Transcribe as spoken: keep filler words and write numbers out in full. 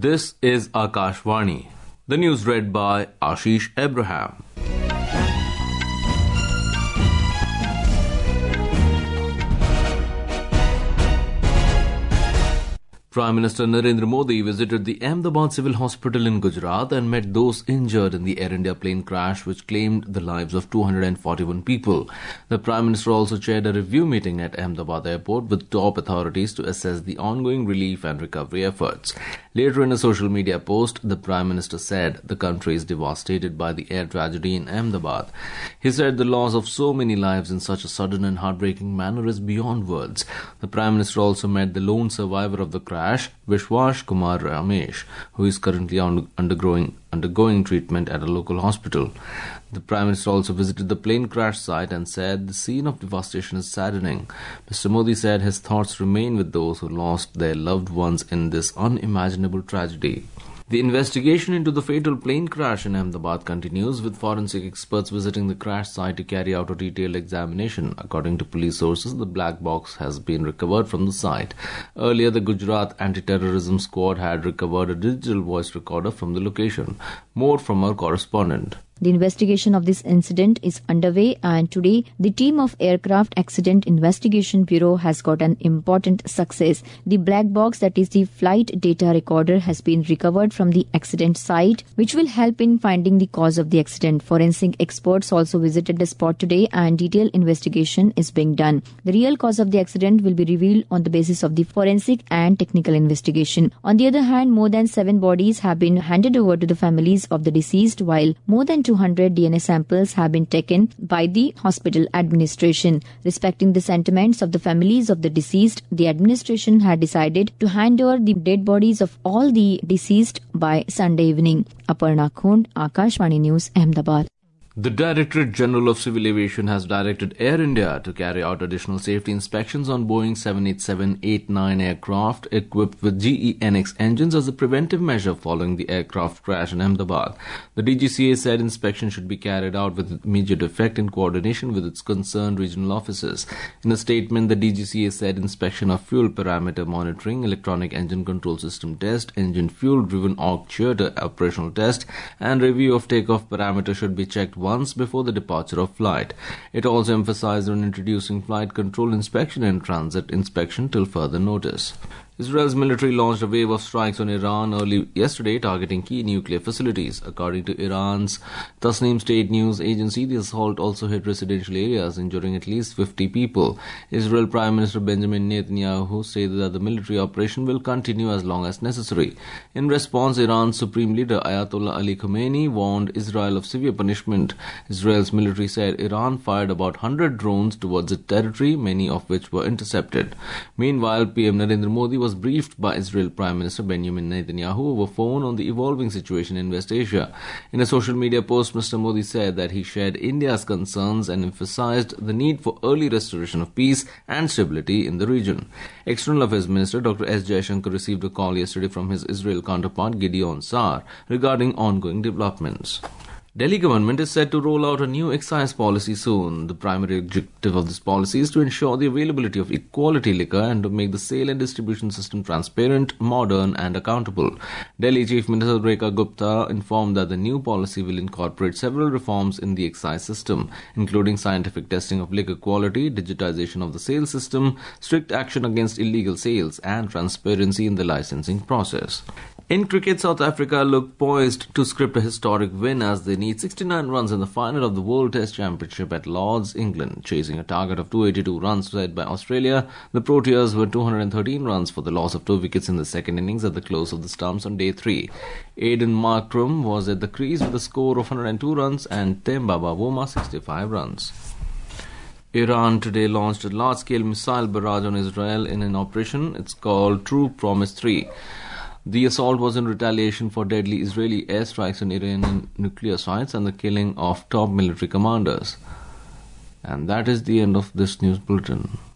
This is Akashvani. The news read by Ashish Abraham. Prime Minister Narendra Modi visited the Ahmedabad Civil Hospital in Gujarat and met those injured in the Air India plane crash which claimed the lives of two hundred forty-one people. The Prime Minister also chaired a review meeting at Ahmedabad Airport with top authorities to assess the ongoing relief and recovery efforts. Later in a social media post, the Prime Minister said the country is devastated by the air tragedy in Ahmedabad. He said the loss of so many lives in such a sudden and heartbreaking manner is beyond words. The Prime Minister also met the lone survivor of the crash, Vishwas Kumar Ramesh, who is currently undergoing undergoing treatment at a local hospital. The Prime Minister also visited the plane crash site and said the scene of devastation is saddening. Mister Modi said his thoughts remain with those who lost their loved ones in this unimaginable tragedy. The investigation into the fatal plane crash in Ahmedabad continues, with forensic experts visiting the crash site to carry out a detailed examination. According to police sources, the black box has been recovered from the site. Earlier, the Gujarat Anti-Terrorism Squad had recovered a digital voice recorder from the location. More from our correspondent. The investigation of this incident is underway, and today the team of Aircraft Accident Investigation Bureau has got an important success. The black box, that is the flight data recorder, has been recovered from the accident site, which will help in finding the cause of the accident. Forensic experts also visited the spot today and detailed investigation is being done. The real cause of the accident will be revealed on the basis of the forensic and technical investigation. On the other hand, more than seven bodies have been handed over to the families of the deceased, while more than two hundred D N A samples have been taken by the hospital administration. Respecting the sentiments of the families of the deceased, the administration had decided to hand over the dead bodies of all the deceased by Sunday evening. Aparna Khund, Akashvani News, Ahmedabad. The Directorate General of Civil Aviation has directed Air India to carry out additional safety inspections on Boeing seven eighty-seven eighty-nine aircraft equipped with G E N X engines as a preventive measure following the aircraft crash in Ahmedabad. The D G C A said inspection should be carried out with immediate effect in coordination with its concerned regional offices. In a statement, the D G C A said inspection of fuel parameter monitoring, electronic engine control system test, engine fuel-driven actuator operational test, and review of takeoff parameter should be checked once before the departure of flight. It also emphasized on introducing flight control inspection and transit inspection till further notice. Israel's military launched a wave of strikes on Iran early yesterday, targeting key nuclear facilities. According to Iran's Tasnim state news agency, the assault also hit residential areas, injuring at least fifty people. Israel Prime Minister Benjamin Netanyahu said that the military operation will continue as long as necessary. In response, Iran's supreme leader Ayatollah Ali Khamenei warned Israel of severe punishment. Israel's military said Iran fired about one hundred drones towards its territory, many of which were intercepted. Meanwhile, P M Narendra Modi was briefed by Israel Prime Minister Benjamin Netanyahu over phone on the evolving situation in West Asia. In a social media post, Mister Modi said that he shared India's concerns and emphasized the need for early restoration of peace and stability in the region. External Affairs Minister Doctor S Jaishankar received a call yesterday from his Israel counterpart Gideon Sa'ar regarding ongoing developments. Delhi government is set to roll out a new excise policy soon. The primary objective of this policy is to ensure the availability of quality liquor and to make the sale and distribution system transparent, modern and accountable. Delhi Chief Minister Rekha Gupta informed that the new policy will incorporate several reforms in the excise system, including scientific testing of liquor quality, digitization of the sales system, strict action against illegal sales and transparency in the licensing process. In cricket, South Africa look poised to script a historic win as they need sixty-nine runs in the final of the World Test Championship at Lord's, England. Chasing a target of two hundred eighty-two runs set by Australia, the Proteas were two hundred thirteen runs for the loss of two wickets in the second innings at the close of the stumps on day three. Aiden Markram was at the crease with a score of one hundred two runs and Temba Bavuma sixty-five runs. Iran today launched a large-scale missile barrage on Israel in an operation it's called True Promise three. The assault was in retaliation for deadly Israeli airstrikes on Iranian nuclear sites and the killing of top military commanders. And that is the end of this news bulletin.